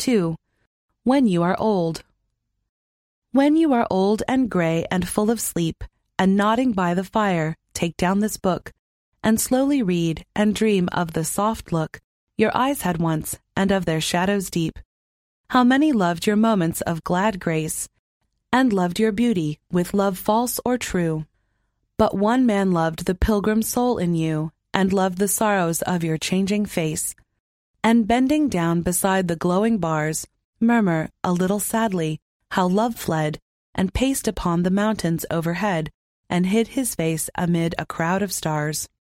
2. When you are old. When you are old and gray and full of sleep, and nodding by the fire, take down this book, and slowly read and dream of the soft look your eyes had once, and of their shadows deep. How many loved your moments of glad grace, and loved your beauty with love false or true. But one man loved the pilgrim soul in you, and loved the sorrows of your changing face. And bending down beside the glowing bars, murmur a little sadly how love fled, and paced upon the mountains overhead, and hid his face amid a crowd of stars.